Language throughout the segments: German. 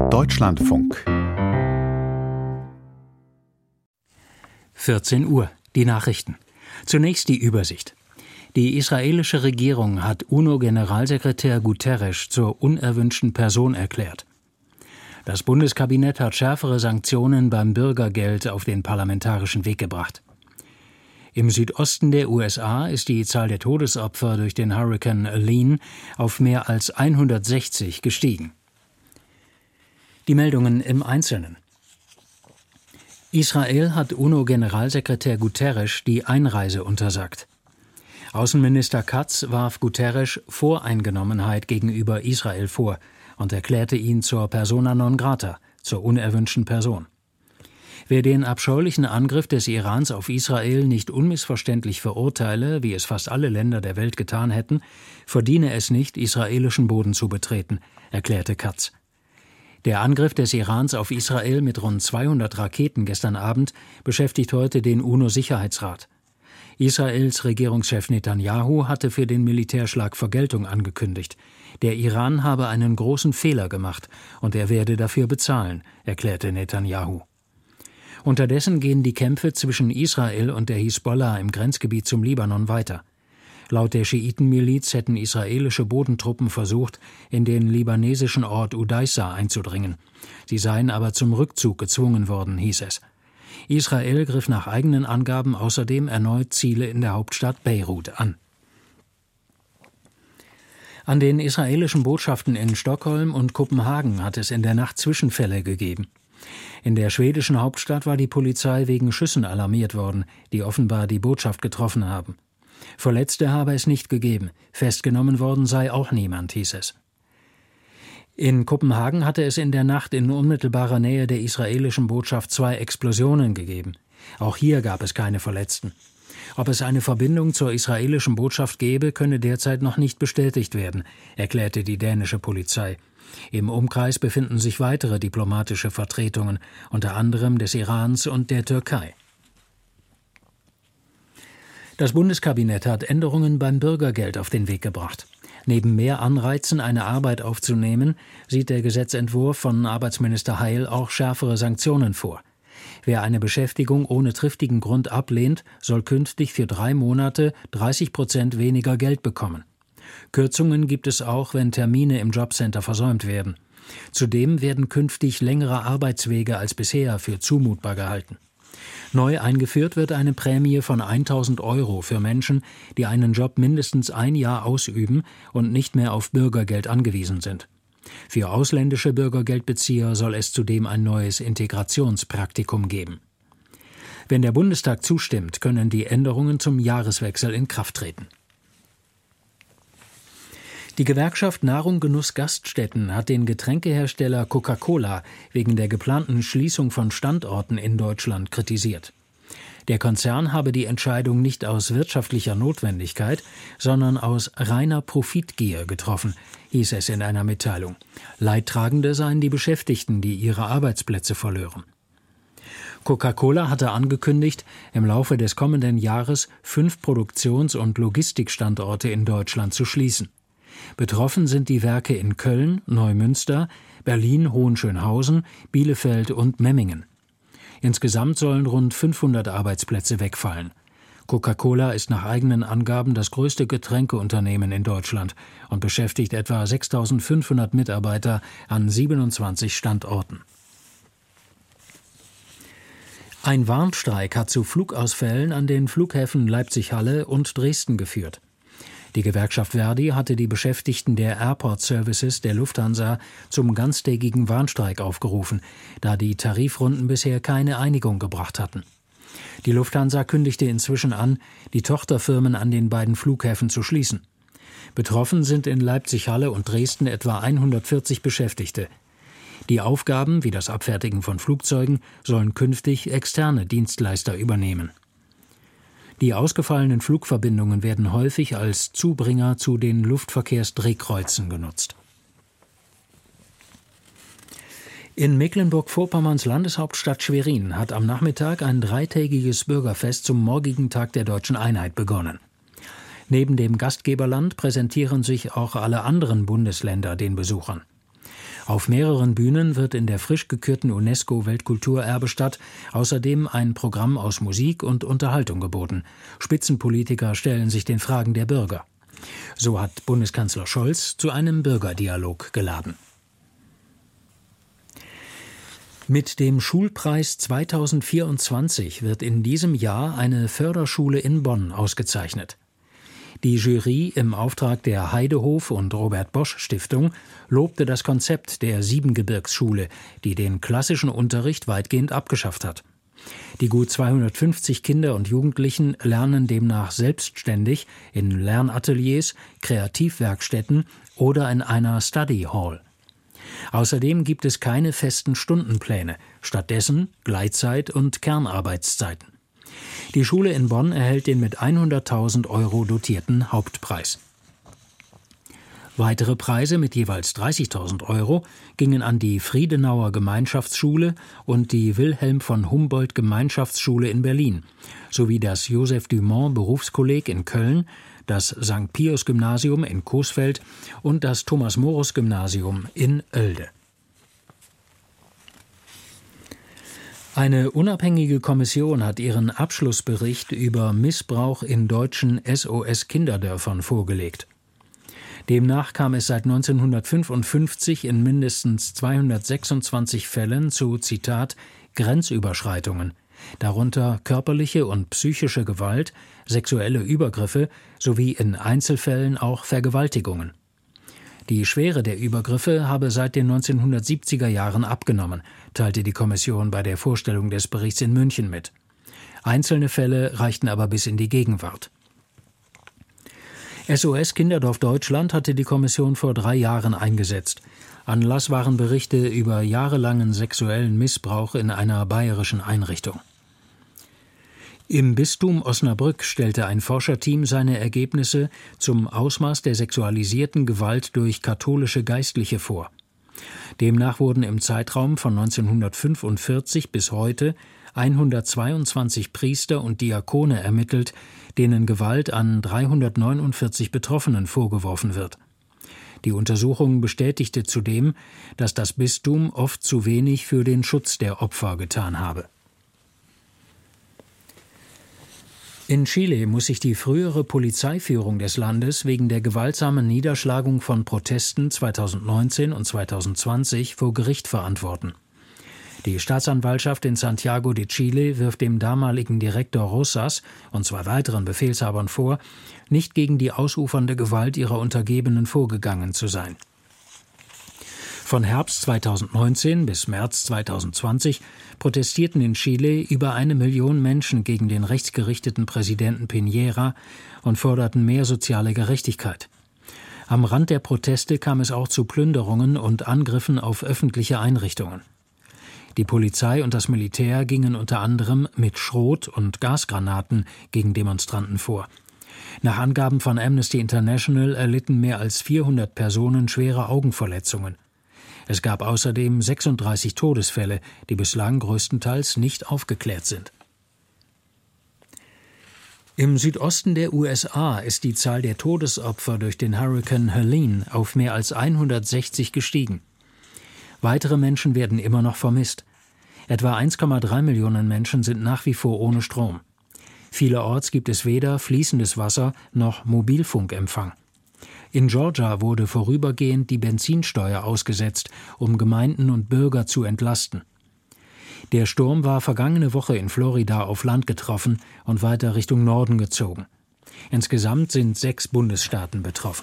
Deutschlandfunk 14 Uhr, die Nachrichten. Zunächst die Übersicht. Die israelische Regierung hat UNO-Generalsekretär Guterres zur unerwünschten Person erklärt. Das Bundeskabinett hat schärfere Sanktionen beim Bürgergeld auf den parlamentarischen Weg gebracht. Im Südosten der USA ist die Zahl der Todesopfer durch den Hurrikan Helene auf mehr als 160 gestiegen. Die Meldungen im Einzelnen. Israel hat UNO-Generalsekretär Guterres die Einreise untersagt. Außenminister Katz warf Guterres Voreingenommenheit gegenüber Israel vor und erklärte ihn zur persona non grata, zur unerwünschten Person. Wer den abscheulichen Angriff des Irans auf Israel nicht unmissverständlich verurteile, wie es fast alle Länder der Welt getan hätten, verdiene es nicht, israelischen Boden zu betreten, erklärte Katz. Der Angriff des Irans auf Israel mit rund 200 Raketen gestern Abend beschäftigt heute den UNO-Sicherheitsrat. Israels Regierungschef Netanyahu hatte für den Militärschlag Vergeltung angekündigt. Der Iran habe einen großen Fehler gemacht und er werde dafür bezahlen, erklärte Netanyahu. Unterdessen gehen die Kämpfe zwischen Israel und der Hisbollah im Grenzgebiet zum Libanon weiter. Laut der Schiitenmiliz hätten israelische Bodentruppen versucht, in den libanesischen Ort Udaissa einzudringen. Sie seien aber zum Rückzug gezwungen worden, hieß es. Israel griff nach eigenen Angaben außerdem erneut Ziele in der Hauptstadt Beirut an. An den israelischen Botschaften in Stockholm und Kopenhagen hat es in der Nacht Zwischenfälle gegeben. In der schwedischen Hauptstadt war die Polizei wegen Schüssen alarmiert worden, die offenbar die Botschaft getroffen haben. Verletzte habe es nicht gegeben, festgenommen worden sei auch niemand, hieß es. In Kopenhagen hatte es in der Nacht in unmittelbarer Nähe der israelischen Botschaft 2 Explosionen gegeben. Auch hier gab es keine Verletzten. Ob es eine Verbindung zur israelischen Botschaft gäbe, könne derzeit noch nicht bestätigt werden, erklärte die dänische Polizei. Im Umkreis befinden sich weitere diplomatische Vertretungen, unter anderem des Irans und der Türkei. Das Bundeskabinett hat Änderungen beim Bürgergeld auf den Weg gebracht. Neben mehr Anreizen, eine Arbeit aufzunehmen, sieht der Gesetzentwurf von Arbeitsminister Heil auch schärfere Sanktionen vor. Wer eine Beschäftigung ohne triftigen Grund ablehnt, soll künftig für 3 Monate 30% weniger Geld bekommen. Kürzungen gibt es auch, wenn Termine im Jobcenter versäumt werden. Zudem werden künftig längere Arbeitswege als bisher für zumutbar gehalten. Neu eingeführt wird eine Prämie von 1.000 € für Menschen, die einen Job mindestens 1 Jahr ausüben und nicht mehr auf Bürgergeld angewiesen sind. Für ausländische Bürgergeldbezieher soll es zudem ein neues Integrationspraktikum geben. Wenn der Bundestag zustimmt, können die Änderungen zum Jahreswechsel in Kraft treten. Die Gewerkschaft Nahrung Genuss Gaststätten hat den Getränkehersteller Coca-Cola wegen der geplanten Schließung von Standorten in Deutschland kritisiert. Der Konzern habe die Entscheidung nicht aus wirtschaftlicher Notwendigkeit, sondern aus reiner Profitgier getroffen, hieß es in einer Mitteilung. Leidtragende seien die Beschäftigten, die ihre Arbeitsplätze verlören. Coca-Cola hatte angekündigt, im Laufe des kommenden Jahres 5 Produktions- und Logistikstandorte in Deutschland zu schließen. Betroffen sind die Werke in Köln, Neumünster, Berlin, Hohenschönhausen, Bielefeld und Memmingen. Insgesamt sollen rund 500 Arbeitsplätze wegfallen. Coca-Cola ist nach eigenen Angaben das größte Getränkeunternehmen in Deutschland und beschäftigt etwa 6.500 Mitarbeiter an 27 Standorten. Ein Warnstreik hat zu Flugausfällen an den Flughäfen Leipzig-Halle und Dresden geführt. Die Gewerkschaft Verdi hatte die Beschäftigten der Airport Services der Lufthansa zum ganztägigen Warnstreik aufgerufen, da die Tarifrunden bisher keine Einigung gebracht hatten. Die Lufthansa kündigte inzwischen an, die Tochterfirmen an den beiden Flughäfen zu schließen. Betroffen sind in Leipzig-Halle und Dresden etwa 140 Beschäftigte. Die Aufgaben, wie das Abfertigen von Flugzeugen, sollen künftig externe Dienstleister übernehmen. Die ausgefallenen Flugverbindungen werden häufig als Zubringer zu den Luftverkehrsdrehkreuzen genutzt. In Mecklenburg-Vorpommerns Landeshauptstadt Schwerin hat am Nachmittag ein 3-tägiges Bürgerfest zum morgigen Tag der Deutschen Einheit begonnen. Neben dem Gastgeberland präsentieren sich auch alle anderen Bundesländer den Besuchern. Auf mehreren Bühnen wird in der frisch gekürten UNESCO-Weltkulturerbestadt außerdem ein Programm aus Musik und Unterhaltung geboten. Spitzenpolitiker stellen sich den Fragen der Bürger. So hat Bundeskanzler Scholz zu einem Bürgerdialog geladen. Mit dem Schulpreis 2024 wird in diesem Jahr eine Förderschule in Bonn ausgezeichnet. Die Jury im Auftrag der Heidehof und Robert Bosch Stiftung lobte das Konzept der Siebengebirgsschule, die den klassischen Unterricht weitgehend abgeschafft hat. Die gut 250 Kinder und Jugendlichen lernen demnach selbstständig in Lernateliers, Kreativwerkstätten oder in einer Study Hall. Außerdem gibt es keine festen Stundenpläne, stattdessen Gleitzeit und Kernarbeitszeiten. Die Schule in Bonn erhält den mit 100.000 € dotierten Hauptpreis. Weitere Preise mit jeweils 30.000 € gingen an die Friedenauer Gemeinschaftsschule und die Wilhelm von Humboldt Gemeinschaftsschule in Berlin sowie das Joseph Dumont Berufskolleg in Köln, das St. Pius Gymnasium in Coesfeld und das Thomas Morus Gymnasium in Oelde. Eine unabhängige Kommission hat ihren Abschlussbericht über Missbrauch in deutschen SOS-Kinderdörfern vorgelegt. Demnach kam es seit 1955 in mindestens 226 Fällen zu, Zitat, Grenzüberschreitungen, darunter körperliche und psychische Gewalt, sexuelle Übergriffe sowie in Einzelfällen auch Vergewaltigungen. Die Schwere der Übergriffe habe seit den 1970er Jahren abgenommen, teilte die Kommission bei der Vorstellung des Berichts in München mit. Einzelne Fälle reichten aber bis in die Gegenwart. SOS Kinderdorf Deutschland hatte die Kommission vor 3 Jahren eingesetzt. Anlass waren Berichte über jahrelangen sexuellen Missbrauch in einer bayerischen Einrichtung. Im Bistum Osnabrück stellte ein Forscherteam seine Ergebnisse zum Ausmaß der sexualisierten Gewalt durch katholische Geistliche vor. Demnach wurden im Zeitraum von 1945 bis heute 122 Priester und Diakone ermittelt, denen Gewalt an 349 Betroffenen vorgeworfen wird. Die Untersuchung bestätigte zudem, dass das Bistum oft zu wenig für den Schutz der Opfer getan habe. In Chile muss sich die frühere Polizeiführung des Landes wegen der gewaltsamen Niederschlagung von Protesten 2019 und 2020 vor Gericht verantworten. Die Staatsanwaltschaft in Santiago de Chile wirft dem damaligen Direktor Rosas und 2 weiteren Befehlshabern vor, nicht gegen die ausufernde Gewalt ihrer Untergebenen vorgegangen zu sein. Von Herbst 2019 bis März 2020 protestierten in Chile über 1 Million Menschen gegen den rechtsgerichteten Präsidenten Piñera und forderten mehr soziale Gerechtigkeit. Am Rand der Proteste kam es auch zu Plünderungen und Angriffen auf öffentliche Einrichtungen. Die Polizei und das Militär gingen unter anderem mit Schrot- und Gasgranaten gegen Demonstranten vor. Nach Angaben von Amnesty International erlitten mehr als 400 Personen schwere Augenverletzungen. Es gab außerdem 36 Todesfälle, die bislang größtenteils nicht aufgeklärt sind. Im Südosten der USA ist die Zahl der Todesopfer durch den Hurrikan Helene auf mehr als 160 gestiegen. Weitere Menschen werden immer noch vermisst. Etwa 1,3 Millionen Menschen sind nach wie vor ohne Strom. Vielerorts gibt es weder fließendes Wasser noch Mobilfunkempfang. In Georgia wurde vorübergehend die Benzinsteuer ausgesetzt, um Gemeinden und Bürger zu entlasten. Der Sturm war vergangene Woche in Florida auf Land getroffen und weiter Richtung Norden gezogen. Insgesamt sind 6 Bundesstaaten betroffen.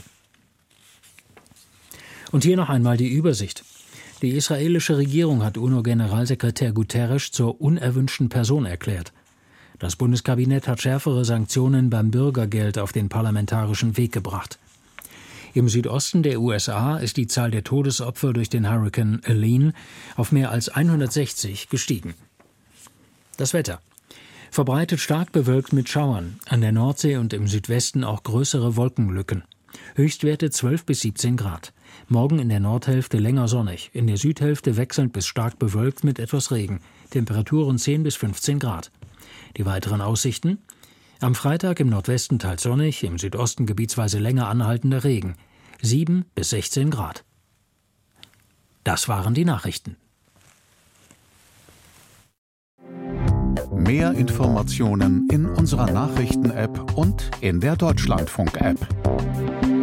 Und hier noch einmal die Übersicht. Die israelische Regierung hat UNO-Generalsekretär Guterres zur unerwünschten Person erklärt. Das Bundeskabinett hat schärfere Sanktionen beim Bürgergeld auf den parlamentarischen Weg gebracht. Im Südosten der USA ist die Zahl der Todesopfer durch den Hurrikan Helene auf mehr als 160 gestiegen. Das Wetter. Verbreitet stark bewölkt mit Schauern, an der Nordsee und im Südwesten auch größere Wolkenlücken. Höchstwerte 12 bis 17 Grad. Morgen in der Nordhälfte länger sonnig, in der Südhälfte wechselnd bis stark bewölkt mit etwas Regen. Temperaturen 10 bis 15 Grad. Die weiteren Aussichten? Am Freitag im Nordwesten teils sonnig, im Südosten gebietsweise länger anhaltender Regen. 7 bis 16 Grad. Das waren die Nachrichten. Mehr Informationen in unserer Nachrichten-App und in der Deutschlandfunk-App.